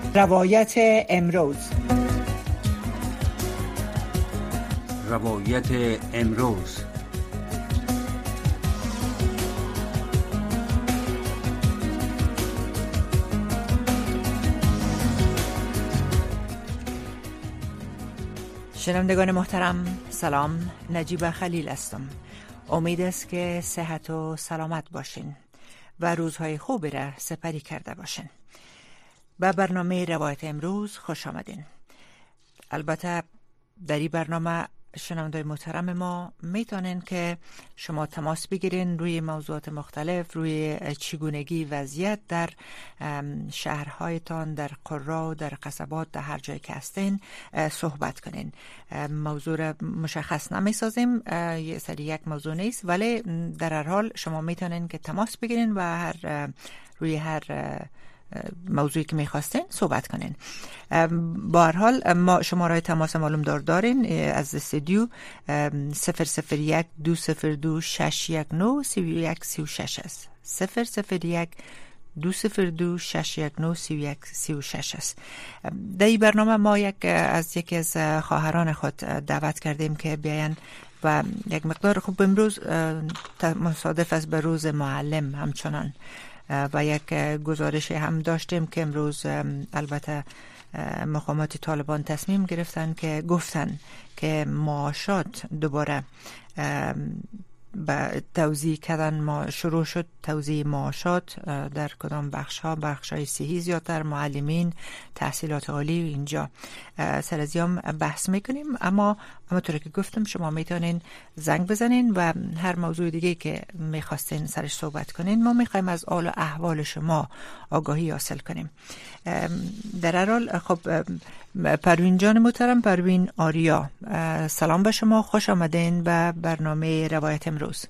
روایت امروز. روایت امروز. شنوندگان محترم، سلام. نجیب خلیل هستم. امید است که صحت و سلامت باشین و روزهای خوبی را سپری کرده باشین. به برنامه روایت امروز خوش آمدین. البته در این برنامه شنوندگان محترم ما میتونین که شما تماس بگیرین روی موضوعات مختلف، روی چگونگی وضعیت در شهرهایتان، در قرا، در قصبات، در هر جایی که هستین صحبت کنین. موضوع را مشخص نمیسازیم، یک موضوع نیست، ولی در هر حال شما میتونین که تماس بگیرین و روی هر موضوعی که میخواستین صحبت کنین. با هر حال ما شماره تماس معلوم دارین از استودیو 001 202 619 3136 است. 001 202 619 3136 است. در این برنامه ما یکی از خواهران خود دعوت کردیم که بیاین و یک مقدار خوب امروز مصادف است به روز معلم همچنان و یک گزارش هم داشتیم که امروز البته مقامات طالبان تصمیم گرفتن که معاشات دوباره به توزیع کردن. ما شروع شد توزیع معاشات در کدام بخش‌های صحی زیادتر، معلمین، تحصیلات عالی. اینجا سر از ایام بحث میکنیم، اما همونطور که گفتم شما میتونین زنگ بزنین و هر موضوع دیگه که میخواستین سرش صحبت کنین. ما میخوایم از حال و احوال شما آگاهی حاصل کنیم. در هر حال خب پروین جان محترم، پروین آریا، سلام به شما، خوش آمدین به برنامه روایت امروز.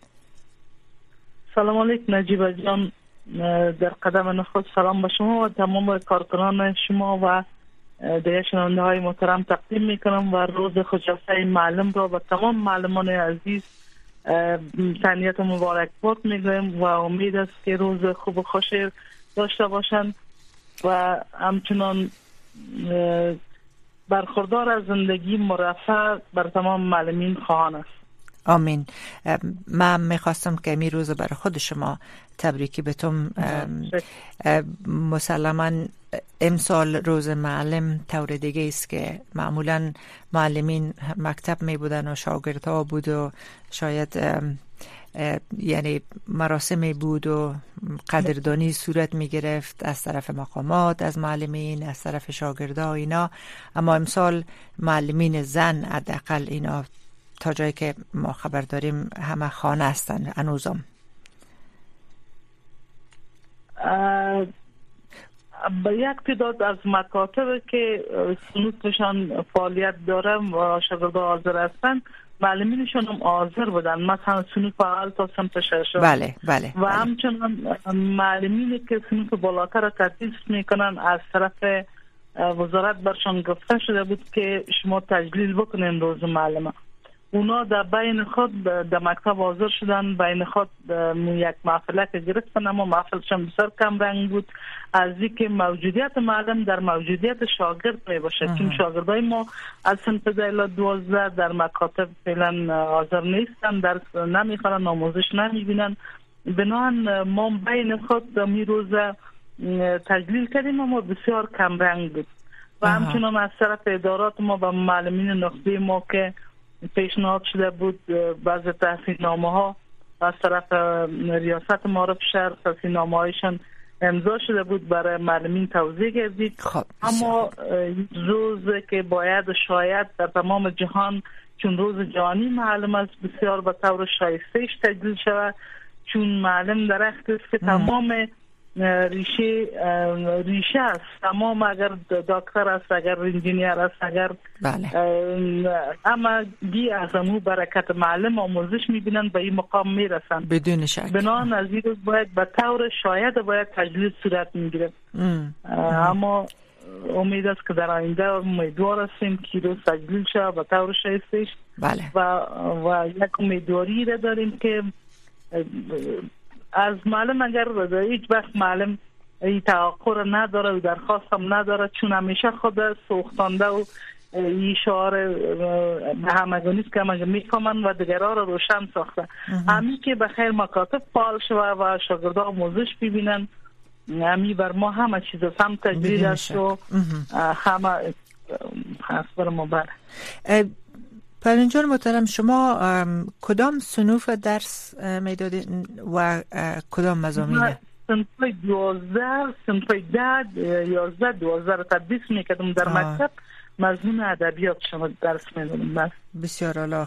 سلام علیکم نجیب جان، در قدم نخست سلام به شما و تمام کارکنان شما و دیگر شنونده های محترم تقدیم میکنم و روز خجسته معلم را و تمام معلمان عزیز تهنیت و مبارکباد میگویم و امید است که روز خوب و خوشی داشته باشند و همچنان برخوردار از زندگی مرفه بر تمام معلمین خواهان است. آمین. من میخواستم که می روز برای خود شما تبریکی بتم. مسلما امسال روز معلم طور دیگه است که معمولا معلمین مکتب می بودن و شاگردها بود و شاید یعنی مراسمی بود و قدردانی صورت می گرفت از طرف مقامات، از معلمین، از طرف شاگردا اینا. اما امسال معلمین زن حداقل اینا تا جایی که ما خبر داریم همه خانه هستن هنوزم. با یک تعداد از مکاتب که صنوفشان فعالیت دارم و شاگردا حاضر هستن، معلمینشون هم حاضر بودن، مثلا صنوف اول تا صنف ششم. بله. و همچنان معلمینی که صنوف بالاتر را تدریس میکنن از طرف وزارت برشان گفته شده بود که شما تجلیل بکنین روز معلم. اونا در بین خود در مکتب حاضر شدن، بین خود یک محفله که گرفتن، اما محفلشان بسیار کم رنگ بود از اینکه موجودیت معلم در موجودیت شاگرد می باشه، چون شاگردای ما از صنف 12 در مکاتب فعلا حاضر نیستن، درس نمیخوانن، آموزش نمیبینن. بنابراین ما بین خود می روز تجلیل کردیم اما بسیار کم رنگ بود و همچنان از طرف ادارات ما و معلمین نخبه ما که پیشنهاد شده بود بعض تحصیلنامه ها از طرف ریاست معارف شهر تحصیلنامه هایشان امضا شده بود برای معلمین توزیع گردید. اما روز که باید شاید در تمام جهان، چون روز جهانی معلم است، بسیار به طور شایسته‌اش تجلیل شود، چون معلم درخت است که تمام ریشه است. تمام اگر دکتر است، اگر انجینیر است، اگر اما دی از امو برکت معلم آموزش میبینن به این مقام میرسن بدون شک. بنابراین از این روز باید به طور شاید باید تجلیل صورت میگیره. اما امید است که در آینده امیدوار هستیم که روز تجلیل شد به طور شایسته‌اش. و یک امیدواری را داریم که از معلم اگر هیچ وقت معلم این توقع نداره و درخواست هم نداره، چون همیشه خود سوختانده و این شعار به همگانی است که همه میفهمن و دیگرها را روشن ساخته. همین که بخیر مکاتب فعال شوه و شاگردها موزش ببینن، همین بر ما همه چیز هم تجدید است و همه خسبر ما بر. پرین جان محترم، شما کدام صنوف درس میدادین و کدام مضامین؟ صنف 12 صنف 10 11 12 را تدریس میکردم در مکتب. مضمون ادبیات شما درس میدادم. بسیار عالی.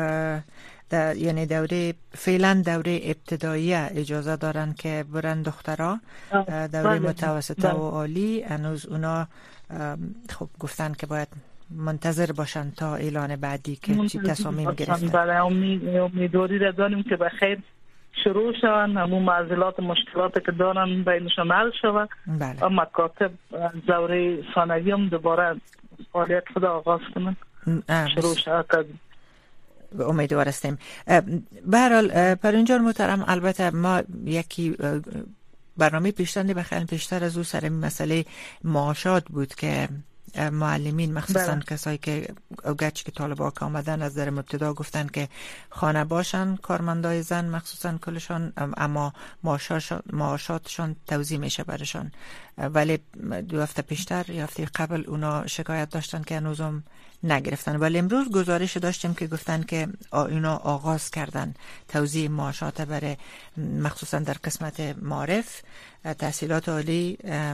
یعنی دوره فعلا دوره ابتداییه اجازه دارن که برن دخترها، دوره متوسطه و عالی هنوز اونا خب گفتن که باید منتظر باشن تا اعلان بعدی که چی تصامیم گرفتن. بله، امیدواری را داریم که بخیر شروع شون، همون معضلات مشکلاتی که دارن بینشون حل شود. بله. و مکاتب دوره ثانوی هم دوباره فعالیت خود آغاز کنن، شروع شود. امیدوار هستیم. به هر حال پرین جان محترم، البته ما یکی برنامه پیشتر بخیر پیشتر از او سر مسئله معاشات بود که معلمین مخصوصا کسایی که گرچه که طالبا که آمدن از در ابتدا گفتن که خانه باشن، کارمندای زن مخصوصا کلشان، اما معاشاتشان توزیع میشه برشان. ولی 2 هفته پیشتر یا هفته قبل اونا شکایت داشتن که هنوزم نگرفتن، ولی امروز گزارش داشتیم که گفتن که اینا آغاز کردن توزیع معاشات برای مخصوصا در قسمت معارف، تحصیلات عالی،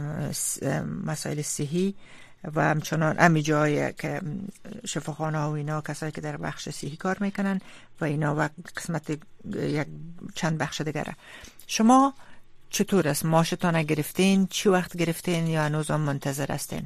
مسائل صحی و همچنان امی جایی که شفاخانه و اینا، کسایی که در بخش صحی کار میکنن و اینا و قسمت یک چند بخش دیگره. شما چطور است؟ معاشتان گرفتین؟ چی وقت گرفتین یا هنوز هم منتظر هستین؟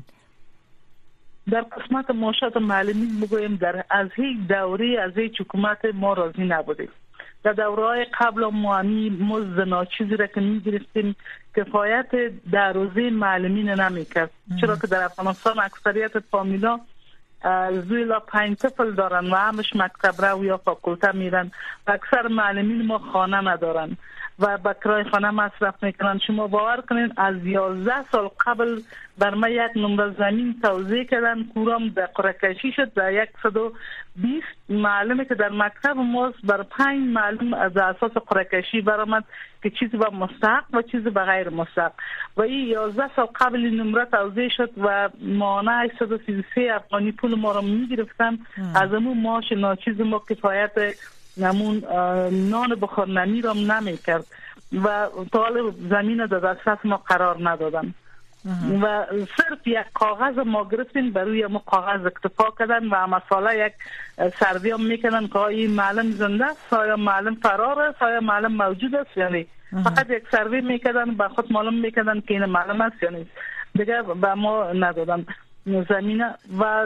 در قسمت معاشات معلمین بگویم در از هیچ دوره از هیچ حکومت ما راضی نبودیم. در دوره‌های قبل ما مزد ناچیزی را که می‌گرفتیم کفایت در روزه معلمین نمی‌کرد، چرا که در افغانستان اکثریت فامیلا زوی لا 5 طفل دارن و همش مکتب رو یا فاکولته میرن و اکثر معلمین ما خانه ندارن و با کرای خانه مصرف میکنن. شما باور کنین از 11 سال قبل بر ما یک نمره زمین توزیع کردن، کورام در قرعه‌کشی شد و 120 معلمی که در مکتب ما بر 5 معلم از اساس قرعه‌کشی برآمد که چیزی به مستحق و چیزی به غیر مستحق و این 11 سال قبل نمره توزیع شد و مانع 133 افغانی پول ما را میگرفتن. از امون معاش ناچیز ما کفایت نمون نان بخورنمی را نمی کرد و طال زمین در دسترس ما قرار ندادن و صرف یک کاغذ ما گرفتیم، برای ما کاغذ اکتفا کردن و مسئله یک سروی هم میکنن که این معلم زنده است یا معلم فرار است یا معلم موجود است، یعنی فقط یک سروی میکردن با خود معلوم میکردن که این معلم است یا نیست، دیگه به ما ندادن زمینه. و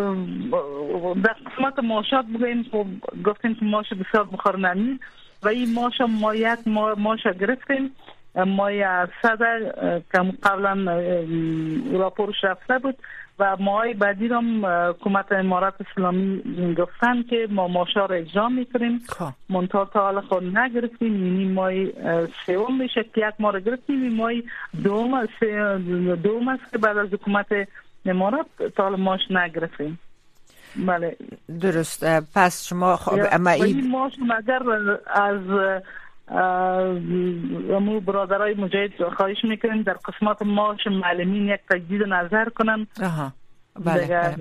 در قسمت معاشات بگویم گفتیم که معاش بسیار بخور نمی و این معاش ما یک معاش گرفتیم، ما از صدر که قبلا راپورش رفته بود و ماهای بعدی هم حکومت امارات اسلامی گفتن که ما معاشا را اجرا میکنیم، منتها تا حال خود نگرفتیم. یعنی مای سوم میشه که یک ما را گرفتیم، مای دوم است که بعد از حکومت امارات تا حال ماش نگرفتیم. بله درست. پس شما اما این ماش مگر از امو برادرای مجاهد خواهش میکنیم در قسمت معاش معلمین یک تجدید نظر کنن. بله.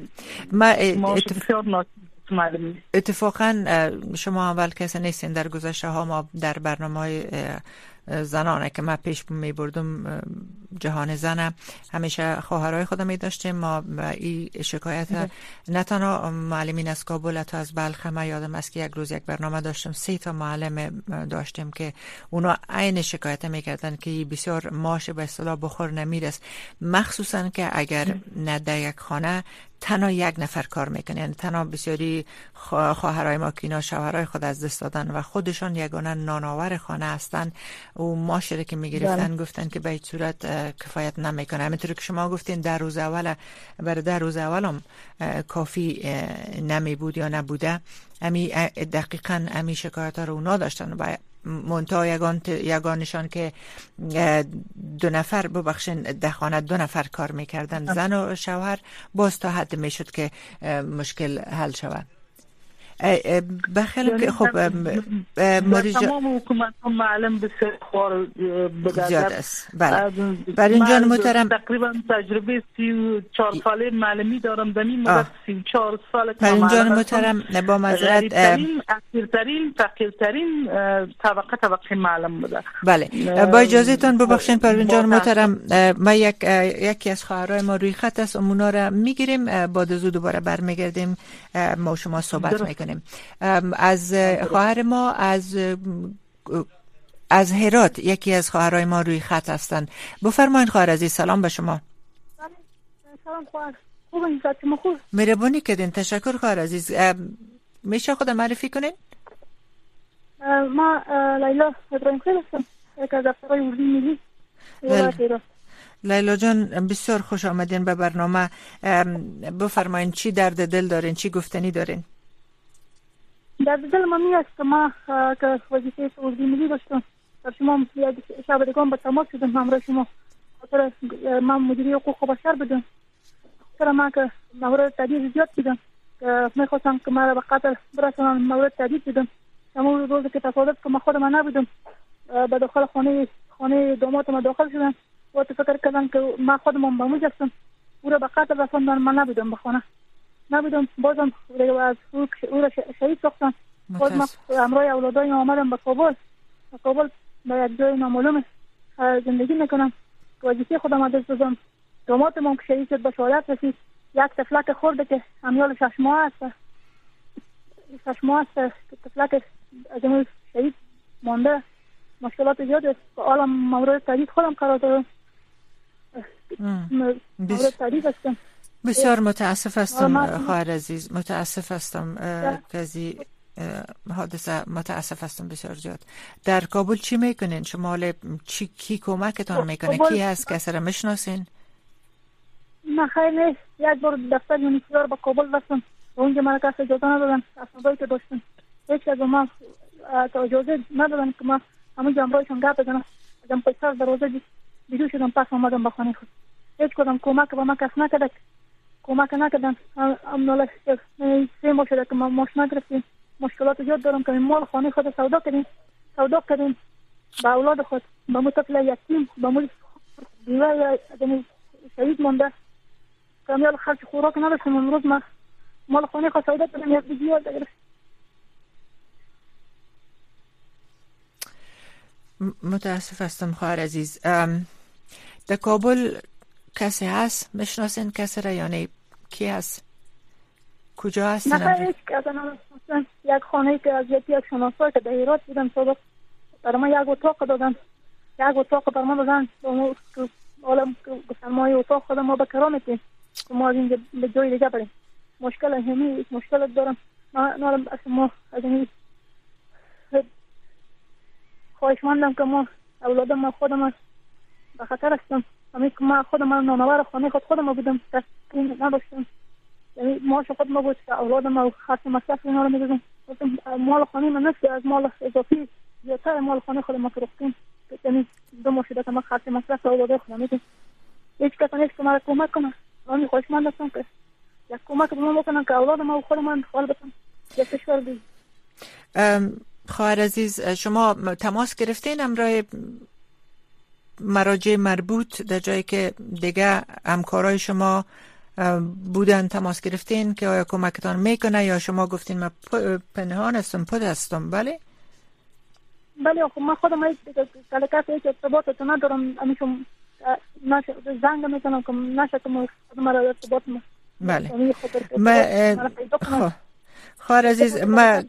اتفاقا شما اول کسی نیستین. در گذشته ها ما در برنامه زنانه که من پیش می بردم، جهان زنه، همیشه خواهرای خودم می داشتیم. ما این شکایت نه تنها معلمین از کابل تا از بلخ، من یادم است که یک روز یک برنامه داشتم 3 تا معلم داشتیم که اونا عین شکایت میکردن که بسیار معاش به اصطلاح بخور نمیرسه، مخصوصا که اگر نه در یک خانه تنها یک نفر کار میکنه، یعنی تنها بسیاری خواهرای ما که اینا شوهرای خود از دست دادن و خودشان یگانه نانآور خانه هستن و معاشره که میگرفتن گفتن که به هیچ صورت کفایت نمیکنه. همینطور که شما گفتین در روز اول برای در روز اول هم کافی نمی بود یا نبوده، دقیقاً امی شکایت ها رو اونا داشتن و منتها یگانشان که دو نفر ببخشین در خانه دو نفر کار میکردن، زن و شوهر، باز تا حد میشد که مشکل حل شود. بخیلی خب تمام حکومت ها معلم بسیار خوار زیاد است. بله. برای اینجا محترم تقریبا تجربه 34 ساله معلمی دارم، در این مدت 34 سال برای اینجا محترم با معذرت اخیرترین فقیرترین طبقه معلم بوده. بله با اجازه تان ببخشید پروین جان محترم، ما یکی از خواهرای ما روی خط است، اونا را میگیریم، بعد از دوباره برمیگردیم ما شما صحبت میکنیم. از خواهر ما از هرات یکی از خواهرای ما روی خط هستند. بفرمایید خواهر عزیز. سلام به شما. سلام خواهر، خوبین؟ شما خوب؟ مهربانی کردین. تشکر خواهر عزیز. میشه خود معرفی کنین؟ ما لیلا ابراهیم خیل هستم، یک از افسرهای اردوی ملی ولایت هرات. لیلا جان بسیار خوش آمدین به برنامه. بفرمایین چی درد دل دارین، چی گفتنی دارین؟ درد دل ما می است که ما که وظیفه اردوی ملی داشتم، در شما شعبدگان به تماس شدم همراه شما، خاطر من مدیری حقوق بشر بدم، خاطر ما که مورد تهدید زیاد دیدم که میخواستم که ما را به قتل برسانم، مورد تهدید دیدم. همون روزی که تصادف که ما خودم نبودم به داخل خانه داماد ما داخل شدم و فکر کردم که ما خودم به موج هستم، او را به قتل رساندن. من نبودم به خانه، نبودم، بازم از او را شهید ساختن. باز ما همراه اولادای آمدم به کابل به یک جای نامعلوم زندگی میکنم که وظیفه خودم از دست دادم. دامادم که شهید شد به شهادت رسید، یک تفلک خورده که امیال 6 ماه است که تفلک از اون شهید مانده. مشکلات زیاد است که حالا مورد تهدید خودم قرار دارم، مورد تهدید هستم. بسیار متاسف هستم خواهر عزیز، متاسف هستم که از حادثه متاسف هستم بسیار زیاد. در کابل چی میکنین شما؟ کی کمکتان میکنه؟ کی هست؟ کسی را میشناسین؟ نه خیر نیست. یک بار دفتر یونیسیار با کابل رفتم و اونجا من کسی اجازه ندادن، اسنادایی که داشتم هیچ از ما اجازه ندادن که ما همون جنبایشون گپ بزنم. ازم پیسر دروازه بیرون شدم، پس آمدم به خانه خود. هیچ کدام کمک به ما کس نکرد، کمک نکردن. امناله 3 ماه شده که ما ماشین گرفتیم، مشکلات زیاد دارم که مال خانه خود سودا کردیم به اولاد خود، به مو طفل یتیم، به مو بیوه شهید مانده که امیال خرچ خوراک نداشتم. امروز ما مال خانه خود سودا کردیم، یک بیوه گرفت. متاسف هستم خواهر عزیز. در کابل کسی هست؟ میشناسین کسی را؟ یعنی کی هست؟ کجا هستین؟ نه هیچ کسی نمیشناسم. یک خانه که از یک شناسایی که در هرات بودم سابق برای ما یک اتاق دادن، برای ما دادن. حالا گفتن ما این اتاق خودم ما به کرا میتیم که ما از اینجا به جای دیگه بریم. مشکل دارم. ما از این خواهشمندم که ما اولادم ما خودم به خطر هستم. همین که ما خودم نانور خانه خودم بودم، تسکین نداشتم. یعنی ماش خود ما بود که اولادم و خرچ مصرف اینا رو میدادم. مال خانه من نصف از مال اضافی زیادتر مال خانه خود ما فروختیم. یعنی 2 ماه شده که ما خرچ مصرف اولاد خودم میدیم. هیچ کس نیست که ما کمک کنه. من خواهشمند هستم که یک کمک به ما بکنن که اولادم و خودم حال بکنم. یک کشور دی. خواهر عزیز شما تماس گرفتین همراه مراجع مربوط در جایی که دیگه همکارای شما بودن؟ تماس گرفتین که آیا کمکتان میکنه یا شما گفتین من پنهان هستم پد هستم؟ بله خب من خودم کلکت هیچ ارتباطت ندارم. همیشون زنگ میکنم که نشه که ما را ارتباط بله خواهر عزیز من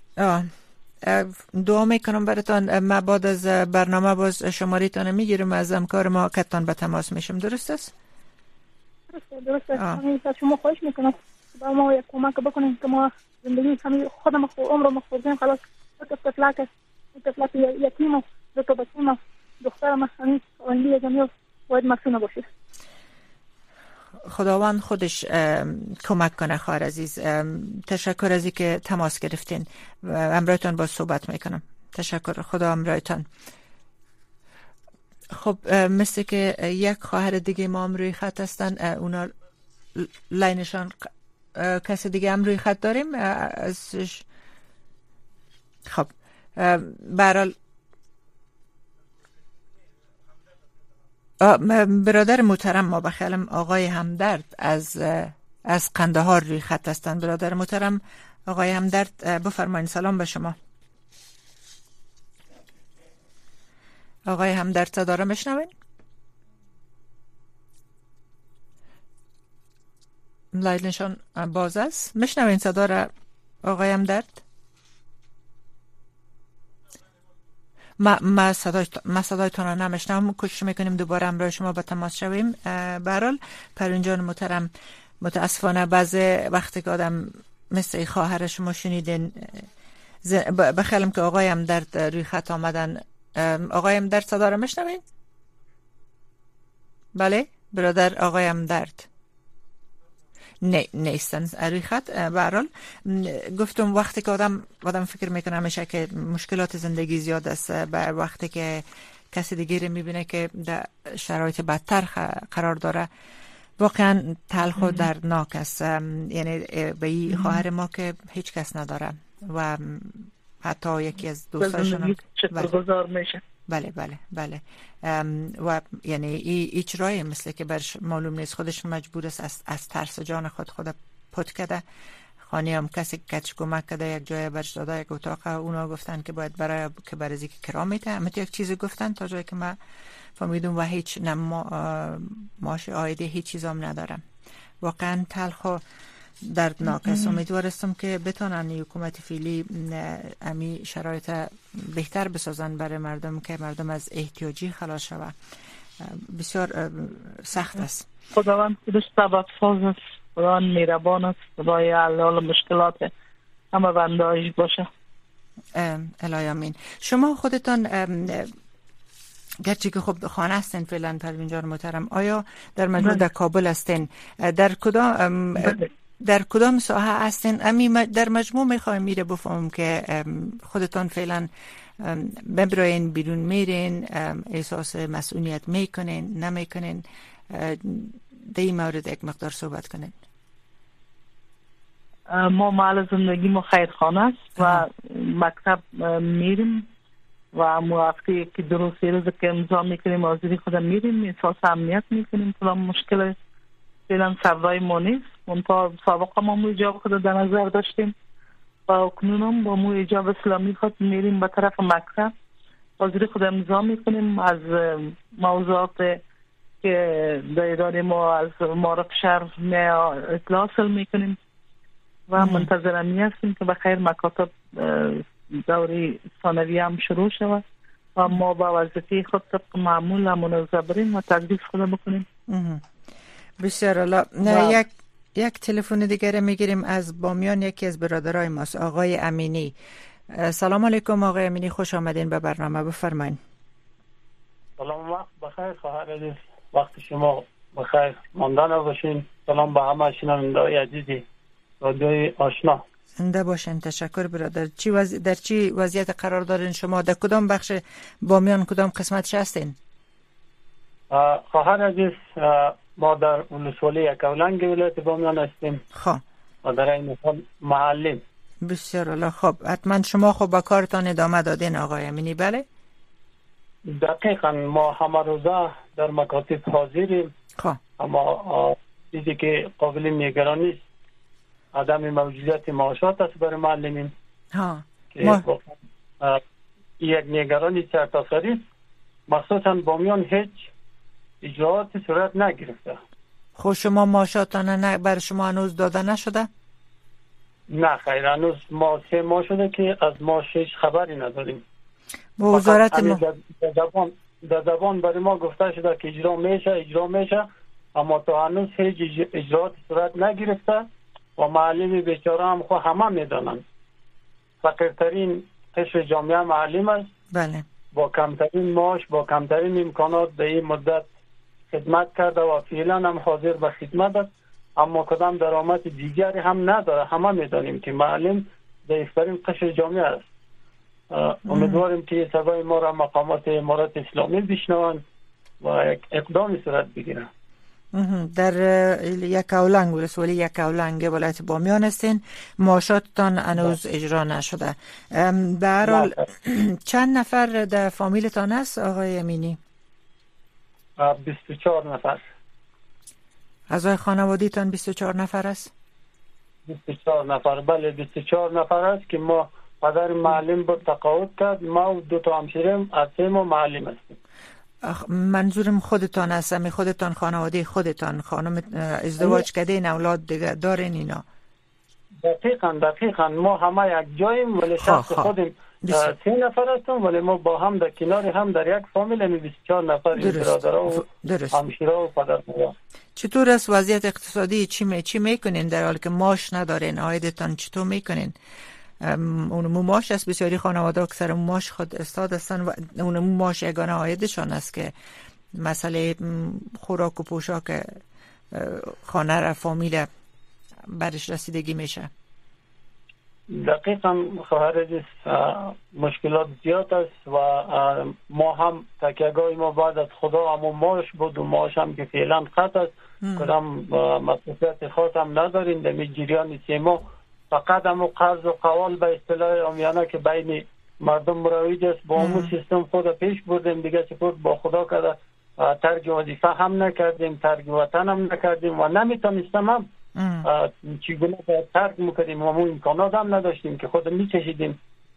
دعا میکنم براتان. ما بعد از برنامه باز شماریتان میگیرم از همکار ما کتان به تماس میشم. درست است؟ درسته. شما خواهش میکنم با ما یک کمک بکنیم که ما زندگی خودم عمر ما خوردیم خلاص. طفلک یتیم و 2 تا بچه ما دخترم همین آینده جمعیت باید مسئول باشه. خداوند خودش کمک کنه خواهر عزیز. تشکر از اینکه تماس گرفتین. امروزتون با صحبت میکنم. تشکر. خدا همراهتان. خب مثل که یک خواهر دیگه ما هم روی خط هستن، اونا لاینشان کسی دیگه هم روی خط داریم ازش. خب برحال برادر محترم ما بخیالم آقای همدرد از قندهار روی خط هستن. برادر محترم آقای همدرد بفرمایید. سلام به شما آقای همدرد، صدا را میشنوین؟ لایلشان باز است. میشنوین صدا را آقای همدرد؟ ما صدایتان را نمیشنوم. کوشش میکنیم دوباره همراه شما به تماس شویم. به هر حال پروین جان محترم، متاسفانه بعضی وقتی که آدم مثل خواهر شما شنیدین، بخیالم که آقای همدرد روی خط آمدن. آقای همدرد صدا را میشنوین؟ بله برادر آقای همدرد نیستن روی خط. به هر حال گفتم وقتی که آدم فکر میکنه همیشه که مشکلات زندگی زیاد است، وقتی که کسی دیگه رو میبینه که در شرایط بدتر قرار داره واقعا تلخ و دردناک است. یعنی به این خواهر ما که هیچ کس نداره و حتی یکی از دوستاشون شکرگزار میشه. بله و یعنی اجرای مثل که برش معلوم نیست، خودش مجبور است از ترس جان خود پت کده. خانه هم کسی کچ کمک کده، یک جای برش داده، یک اتاق. اونا گفتن که باید برای که برای که کرام میده، اما یک چیزی گفتن تا جایی که من فهمیدم و هیچ ماش آیده هیچ چیزام ندارم. واقعا تلخ و دردناک است. امیدوارستم که بتونن حکومت فعلی امی شرایط بهتر بسازن برای مردم که مردم از احتیاجی خلاص شود. بسیار سخت است. خداوند خودش سبب ساز است، خداوند مهربان است، خدای حل مشکلات همه بنده‌اش باشه. الهی آمین. شما خودتان گرچه که خب خانه هستین فعلا پروین جان محترم، آیا در مجموع در کابل هستین؟ در کدام ساحه هستین؟ در مجموع میخوایم میره بفهمم که خودتان فعلا ببراین بیرون میرین، احساس مسئولیت میکنین نمیکنین؟ در این مورد یک مقدار صحبت کنین. ما محل زندگی ما خیرخانه است و مکتب میریم و موافقی که درست روز که امضا میکنیم حاضری خودم میریم، احساس امنیت میکنیم. کلام مشکل فعلا سرای ما نیست. منطقه سابقه ما مو ایجاب خود در نظر داشتیم و اکنونم با مو ایجاب اسلامی خود میریم به طرف مکتب، حاضری خود امضا میکنیم از موضوعات که در اداره ما از معرف شهر اطلاع حاصل میکنیم و منتظر امنیت هستیم که بخیر مکاتب دوری ثانوی هم شروع شود و ما با وظیفه خود طبق معمول منظم بریم و تدریس خود بکنیم. بسیار عالی. یک تلفن دیگر میگیریم از بامیان. یکی از برادرای ماست، آقای امینی. سلام علیکم آقای امینی، خوش آمدین به برنامه. بفرمایید. سلام، وقت بخیر خواهر عزیز، وقت شما بخیر، ماندن باشین. سلام به همه شنونده‌های عزیزی رادیوی آشنا. زنده باشین. تشکر برادر. در چی وضعیت قرار دارین شما؟ در کدام بخش بامیان، کدام قسمتش هستین؟ خواهر عزیز، ما در ولسوالی یکاولنگ ولایت بامیان هستیم. خب و در این حال محلیم. بسیار عالی. خب حتما شما خب با کارتان ادامه دادین آقای امینی؟ بله دقیقاً، ما همه روزه در مکاتب حاضریم. خب اما چیزی که قابل نگرانی است عدم موجودیت معاشات است برای معلمین. یک نگرانی سرتاسری، مخصوصا بامیان هیچ اجراعات صورت نگرفته. خب شما معاشاتان بر شما هنوز داده نشده؟ نه خیر، هنوز ما 3 ماه شده که از ما هیچ خبری نداریم. وزارت ما در زبان برای ما گفته شده که اجرا میشه اما تا هنوز هیچ اجراعات صورت نگرفته و معلم بیچاره هم خود همه میدانند فقیرترین قشر جامعه معلم است. بله. با کمترین معاش، با کمترین امکانات در این مدت خدمت کرده و فعلا هم حاضر به خدمت است، اما کدام درآمد دیگری هم نداره. همه میدانیم که معلم ضعیفترین قشر جامعه است امیدواریم که صدای ما را مقامات امارات اسلامی بشنوند و یک اقدامی صورت بگیرن. در یکاولنگ، ولسوالی یکاولنگ ولایت بامیان هستین، معاشاتتان هنوز اجرا نشده. به هر حال چند نفر در فامیلتان است آقای امینی؟ 24 نفر. اعضای خانوادگیتان 24 نفر است؟ 24 نفر، بله 24 نفر است که ما پدر معلم بود تقاعد کرد، ما و 2 تا همسرم از 3 ما معلم هستیم. منظورم خودتان است، خودتان خانواده خودتان خانم ازدواج کردین، اولاد دیگه دارین اینا؟ دقیقاً ما همه یک جاییم ولی شخص خودم 3 نفر هستم ولی ما با هم در کنار هم در یک فامیل 24 نفر برادرها و همسرها و پدر مادر. چطور است وضعیت اقتصادی؟ چی میکنین در حالی که معاش ندارین؟ عایدتان چطور میکنین؟ اون معاش است، بسیاری خانواده اکثر معاش خود استاد هستن و اون معاش یگانه عایدشان است که مسئله خوراک و پوشاک خانه را فامیل برش رسیدگی میشه. دقیقاً خواهر عزیز، مشکلات زیاد است و ما هم تکیه‌گاه ما بعد از خدا همون معاش بود و معاش هم که فعلا قطع است، کدام مسئولیت خاص هم نداریم در جریان 3 ماه. فقط هم قرض و قوال به اصطلاح عامیانه که بین مردم مروج است با اون سیستم خود پیش بردیم دیگه، سپورت با خدا کرده، ترک وظیفه هم نکردیم، ترک وطن هم نکردیم و نمیتونستم هم چگونه ترک میکردیم و همون امکانات هم نداشتیم که خود میچشیدیم.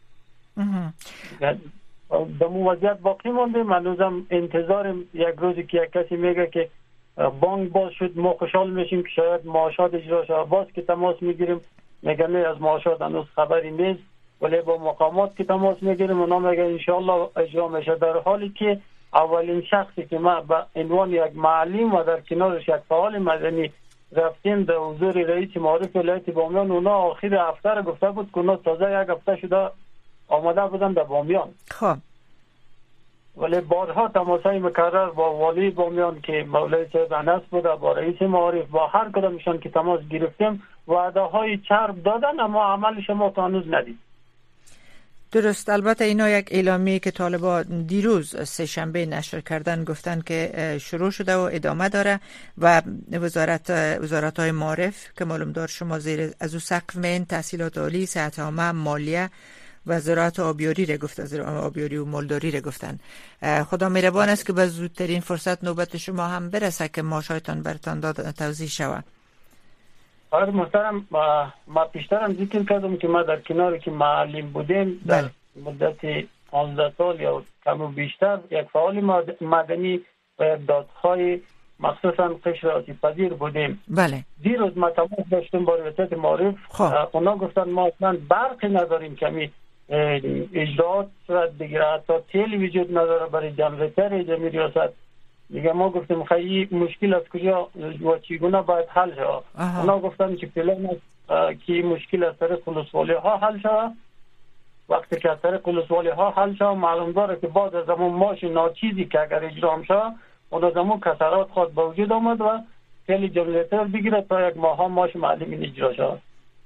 در مو وضعیت باقی موندیم. هنوزم انتظارم یک روزی که یک کسی میگه که بانک باز شد ما خوشحال میشیم که شاید معاشات اجرا شد، باز که تماس میگیریم میگن از معاشات هنوز خبری نیست، ولی با مقامات که تماس میگیریم اونا میگن انشاءالله اجرا میشه، در حالی که اولین شخصی که ما به عنوان یک معلم و در کنارش یک فعال مدنی رفتیم در حضور رئیس معارف ولایت بامیان، اونا آخر هفته را گفته بود که اونا تازه 1 هفته شده آماده بودن در بامیان. خب ولی بارها تماسای مکرر با والی بامیان که مولوی صاحب انس بوده، با رئیس معارف، با هر کدامشان که تماس گرفتیم وعده های چرب دادن اما عملش ما تا هنوز ندید. درست. البته اینا یک اعلامیه که طالبان دیروز 3 شنبه نشر کردن، گفتن که شروع شده و ادامه داره و وزارت‌های معارف که معلوم دار شما زیر از او سقف من تحصیلات عالی، صحت عامه، مالیه و زراعت آبیاری را گفت، آبیاری و مالداری را گفتن. خدا مهربان است که به زودترین فرصت نوبت شما هم برسه که معاشاتتان برتان توضیح شود. آقای محترم، ما پیشترم ذکر کردم که ما در کنار که معلم بودیم در مدت 15 سال یا کم و بیشتر یک فعال مدنی و یک دادخواه مخصوصا قشر آسیب پذیر بودیم. بله. دیروز ما تماس داشتیم با ریاست معارف، اونا گفتن ما اصلا برقی نداریم کمی اجراعات صورت بگیره، حتی تیل وجود نداره برای جنریتر جمعی ریاست. دیگه ما گفتیم خیلی مشکل از کجا و چگونه باید حل شود. اونا گفتن که پلان است که مشکل از طریق ولسوالی ها حل شود. وقتی که از طریق ولسوالی ها حل شود معلوم داره که بعد از همون ماش ناچیزی که اگر اجرا هم شود اون از همون کسرات خود به وجود آمد و خیلی جنریتر بگیره تا 1 ماه ماش معلمین اجرا شود.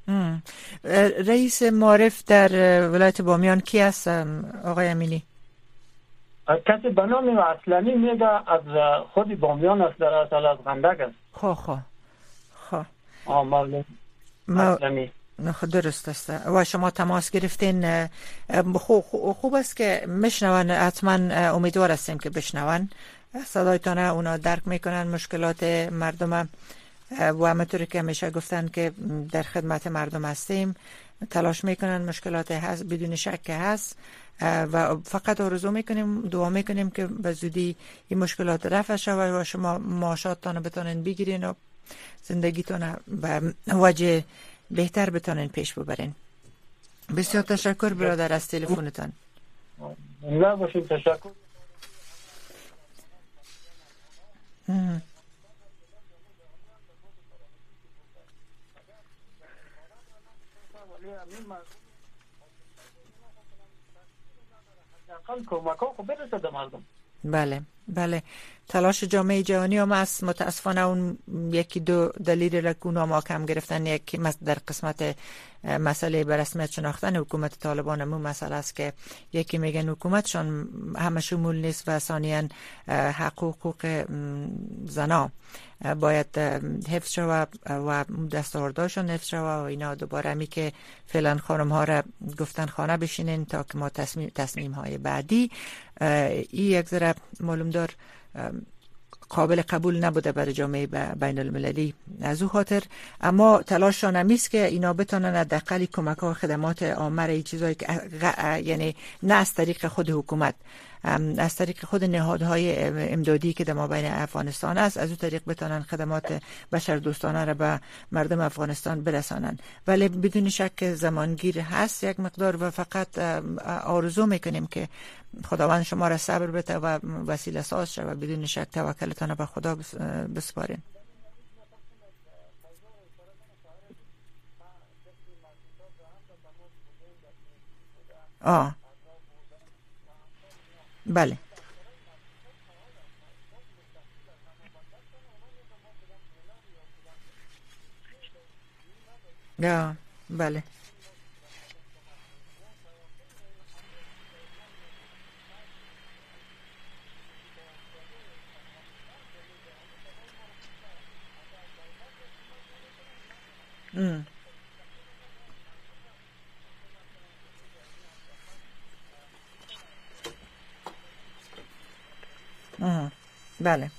رئیس معارف در ولایت بامیان کی است آقای امینی؟ کسی به نام اصلانی میگه از خود بامیان است، در اصل از غندک است. خب اصلانی. درست است. و شما تماس گرفتین. خوب است که میشنون، حتما امیدوار هستیم که بشنون صدایتان، اونا درک میکنن مشکلات مردم و همونطوری که همیشه گفتن که در خدمت مردم هستیم، تلاش میکنن مشکلات هست بدون شک هست و فقط آرزو میکنیم، دعا میکنیم که به زودی این مشکلات رفع شود و شما معاشاتتان بتونین بگیرین و زندگیتون به وجه بهتر بتونین پیش ببرین. بسیار تشکر برادر از تلفنتان. نه باشین، تشکر. بله. تلاش جامعه جهانی هم است. متاسفانه اون یکی دو دلیل را که اونا محکم گرفتن، یکی در قسمت مسئله به رسمیت شناختن حکومت طالبان همون مسئله است که یکی میگن حکومتشان همه شمول نیست و ثانیاً حقوق زنا باید حفظ شود و دستاوردهاشون حفظ شود و اینا. دوباره می که فعلا خانم ها را گفتن خانه بشینین تا که ما تصمیم های بعدی. این یک ذره معلوم دار قابل قبول نبوده برای جامعه بین المللی از او خاطر، اما تلاششان همیست که اینا بتونن حداقل کمک ها خدمات عامه این چیزایی که یعنی نه از طریق خود حکومت، از طریق خود نهادهای امدادی که در مابین افغانستان است، از اون طریق بتونن خدمات بشردوستانه را به مردم افغانستان برسانن. ولی بدون شک زمانگیر هست یک مقدار و فقط آرزو میکنیم که خداوند شما را صبر بده و وسیله ساز شد و بدون شک توکلتان به خدا بسپارین. بله بله بله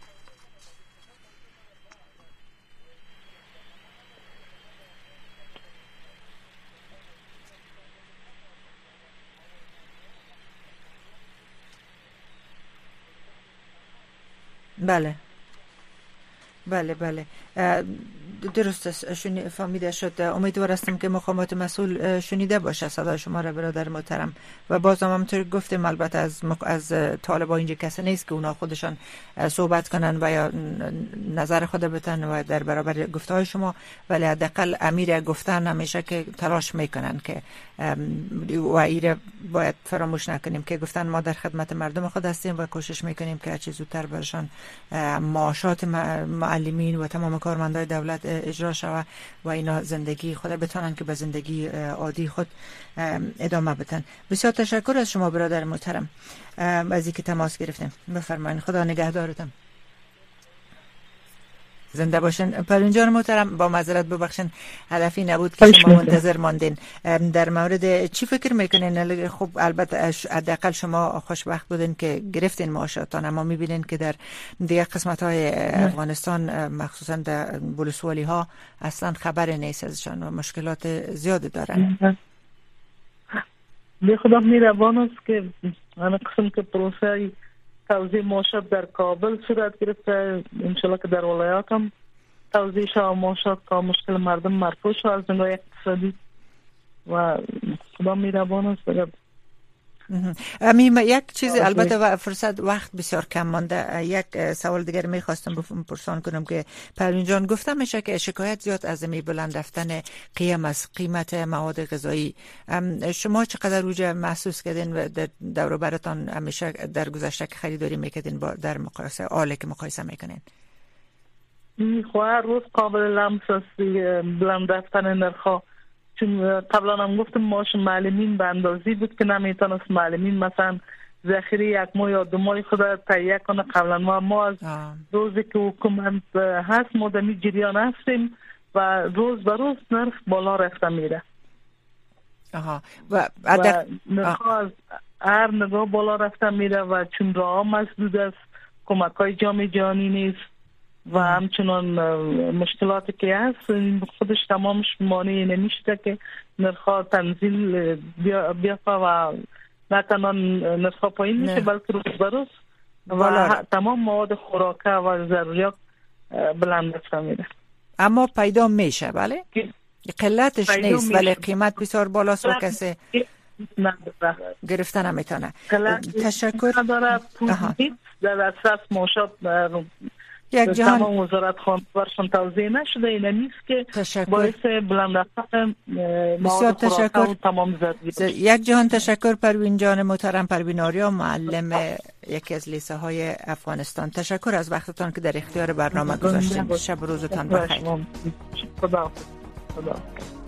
بله بله بله درست فهمیده شد. امیدوار هستم که مقامات مسئول شنیده باشه صدای شما را برادر محترم و باز هم همونطور گفتیم البته از طالبان اینجا کسی نیست که اونا خودشان صحبت کنن و یا نظر خود بتن و در برابر گفتهای شما، ولی حداقل امیر گفتن همیشه که تلاش میکنن که و ایره باید فراموش نکنیم که گفتن ما در خدمت مردم خود هستیم و کوشش میکنیم که هر چه زودتر برشان معاشات معلمین و تمام کارمندای دولت اجرا شود و اینا زندگی خود بتونن که به زندگی عادی خود ادامه بدن. بسیار تشکر از شما برادر محترم از اینکه تماس گرفتیم. بفرمایید. خدا نگهدارتون. زنده باشین. پروین جان محترم با معذرت ببخشین هدفی نبود که شما منتظر ماندین. در مورد چی فکر میکنین؟ خب البته حداقل شما خوشبخت بودین که گرفتین معاشاتان، اما میبینین که در دیگر قسمت های افغانستان مخصوصا در بلوسوالی ها اصلا خبر نیست ازشان و مشکلات زیاد دارن. به خدا میروان است که انا قسم که پروسه توزیع معاشات در کابل صورت گرفته، انشالله که در ولایات هم توزیع شد معاشات تا مشکل مردم مرفوع شد از نگاه اقتصادی و خدا میروان است. یک چیز البته و فرصت وقت بسیار کم مانده، یک سوال دیگر میخواستم بپرسان کنم که پروین جان گفته میشه که شکایت زیاد از می بلند رفتن قیمت مواد غذایی. شما چقدر روجه محسوس کردین و در دور و برتان همیشه در گذشته که خریداری میکردین با در مقایسه آله که مقایسه میکنین؟ هر روز قابل لمس است بلند رفتن نرخ. چون قبلا هم گفتم معاش معلمین به اندازی بود که نمیتونست معلمین مثلا ذخیره یک ماه یا دو ماه خود تهیه کنه. قبلا ما از روزی که حکومت هست ما در می جریان هستیم و روز به روز نرخ بالا رفته میره و نرخ از هر نگاه بالا رفته میره و چون راه مسدود است، کمک های جامعه جهانی نیست و همچنان مشکلاتی که هست خودش تمامش مانع نمیشه که نرخ تنزیل بیافته و نه تنها نرخ پایین میشه بلکه روز به روز و تمام مواد خوراکه و ضروریات بلند رفته میره. اما پیدا میشه بله؟ قلتش نیست ولی قیمت بسیار بالاست و کسی گرفتن نمیتونه. تشکر. در اساس معاشات یک جهان تمام وزارت خانوارشان توضیح نشده، این نیست که باعث بلند رفتن مواد خوراکه و تمام ضروریات. یک جهان تشکر پروین جان محترم، پروین آریا معلم یکی از لیسه های افغانستان. تشکر از وقتتان که در اختیار برنامه گذاشتین. شب و روزتان بخیر. خدا